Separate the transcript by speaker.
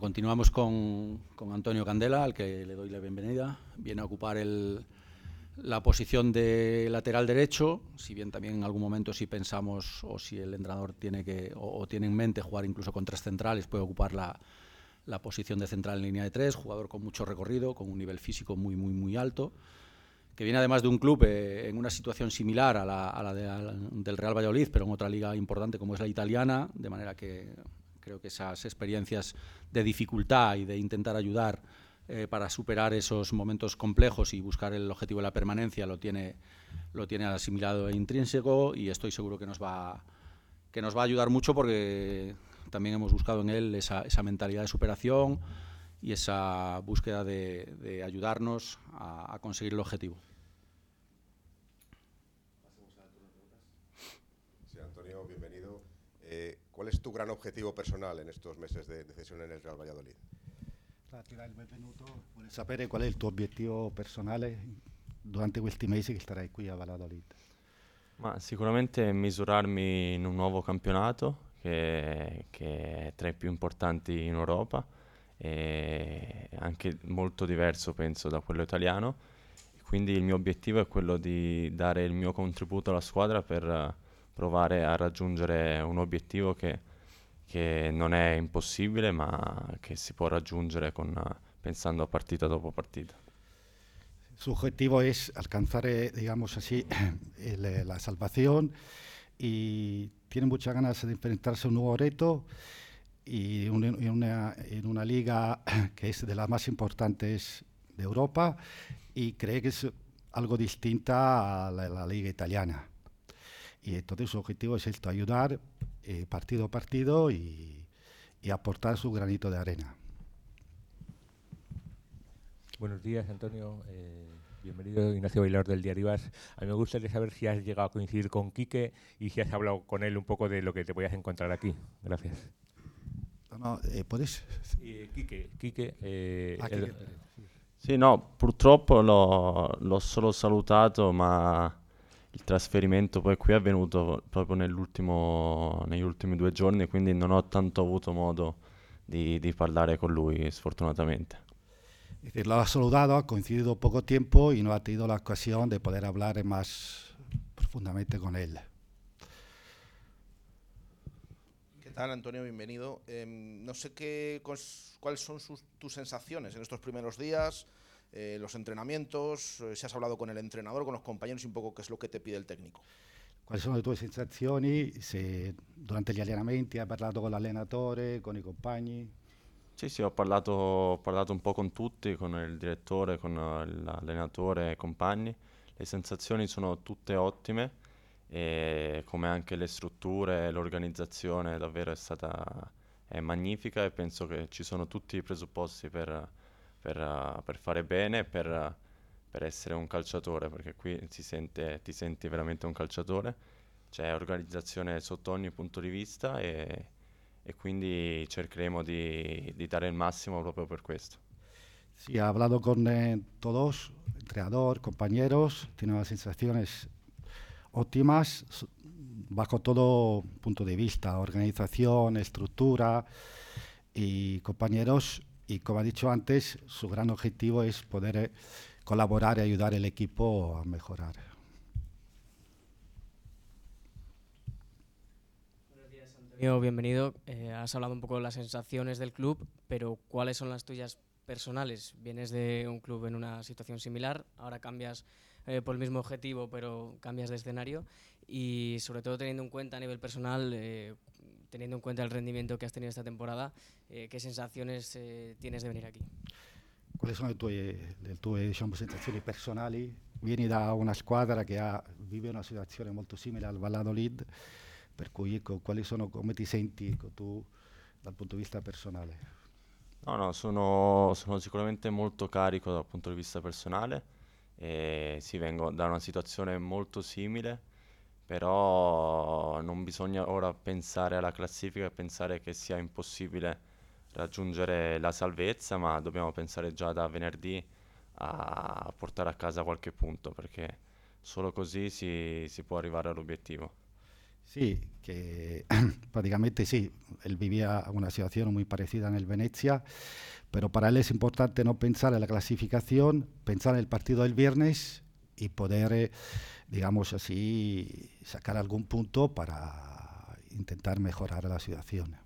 Speaker 1: continuamos con Antonio Candela, al que le doy la bienvenida. Viene a ocupar la posición de lateral derecho, si bien también en algún momento si pensamos o si el entrenador tiene tiene en mente jugar incluso con tres centrales, puede ocupar la posición de central en línea de tres, jugador con mucho recorrido, con un nivel físico muy alto, que viene además de un club en una situación similar a la del Real Valladolid, pero en otra liga importante como es la italiana, de manera que creo que esas experiencias de dificultad y de intentar ayudar para superar esos momentos complejos y buscar el objetivo de la permanencia lo tiene asimilado e intrínseco, y estoy seguro que nos va a ayudar mucho, porque también hemos buscado en él esa mentalidad de superación y esa búsqueda de ayudarnos a conseguir el objetivo.
Speaker 2: Sí, Antonio, bienvenido. ¿Cuál es tu gran objetivo personal en estos meses de cesión en el Real Valladolid?
Speaker 3: Ti dai il benvenuto. Vorrei sapere qual è il tuo obiettivo personale durante questi mesi che starai qui a Valladolid.
Speaker 4: Ma sicuramente misurarmi in un nuovo campionato che è tra i più importanti in Europa, e anche molto diverso penso da quello italiano. Quindi il mio obiettivo è quello di dare il mio contributo alla squadra per provare a raggiungere un obiettivo che non è impossibile, ma che si può raggiungere pensando a partita dopo partita.
Speaker 3: Su objetivo es alcanzar, digamos así, la salvación, y tiene muchas ganas de enfrentarse a un nuevo reto y en una liga que es de las más importantes de Europa, y cree que es algo distinta a la liga italiana. Y entonces su objetivo es esto, ayudar partido a partido y aportar su granito de arena.
Speaker 5: Buenos días, Antonio. Bienvenido, Ignacio Bailaor del Diario AS. A mí me gustaría saber si has llegado a coincidir con Quique y si has hablado con él un poco de lo que te podías encontrar aquí. Gracias.
Speaker 3: No, ¿puedes?
Speaker 5: Quique.
Speaker 4: Sì, no, purtroppo l'ho solo salutato, ma il trasferimento poi qui è avvenuto proprio negli ultimi 2 giorni, quindi non ho tanto avuto modo di parlare con lui, sfortunatamente.
Speaker 3: Es decir, lo ha saludado, ha coincidido poco tiempo y no ha tenido la ocasión de poder hablar más profundamente con él.
Speaker 6: ¿Qué tal, Antonio? Bienvenido. No sé cuáles son tus sensaciones en estos primeros días, los entrenamientos, si has hablado con el entrenador, con los compañeros, y un poco qué es lo que te pide el técnico.
Speaker 3: Quali sono le tue sensazioni? Se durante gli allenamenti hai parlato con l'allenatore, con i compagni?
Speaker 4: Sì, ho parlato un po' con tutti, con il direttore, con l'allenatore e i compagni. Le sensazioni sono tutte ottime, e come anche le strutture, l'organizzazione davvero è magnifica, e penso che ci sono tutti i presupposti per fare bene, per essere un calciatore, perché qui ti senti veramente un calciatore. C'è organizzazione sotto ogni punto di vista, e quindi cercheremo di dare il massimo proprio per questo.
Speaker 3: Sí, ha hablado con todos, entrenador, compañeros, tiene unas sensaciones óptimas bajo todo punto de vista, organización, estructura y compañeros, y como ha dicho antes, su gran objetivo es poder colaborar y ayudar al equipo a mejorar.
Speaker 7: Antonio, bienvenido. Has hablado un poco de las sensaciones del club, pero ¿cuáles son las tuyas personales? Vienes de un club en una situación similar, ahora cambias por el mismo objetivo, pero cambias de escenario, y sobre todo teniendo en cuenta a nivel personal, teniendo en cuenta el rendimiento que has tenido esta temporada, ¿qué sensaciones tienes de venir aquí?
Speaker 3: Quali sono le tue diciamo, sensazioni personali? Vieni da una squadra che vive una situazione molto simile al Valladolid, per cui ecco, come ti senti tu dal punto di vista personale?
Speaker 4: No, sono sicuramente molto carico dal punto di vista personale, e sì, vengo da una situazione molto simile, però non bisogna ora pensare alla classifica e pensare che sia impossibile raggiungere la salvezza, ma dobbiamo pensare già da venerdì a portare a casa qualche punto, perché solo così si può arrivare all'obiettivo.
Speaker 3: Sí, que prácticamente sí, él vivía una situación muy parecida en el Venecia, pero para él es importante no pensar en la clasificación, pensar en el partido del viernes y poder, digamos así, sacar algún punto para intentar mejorar la situación.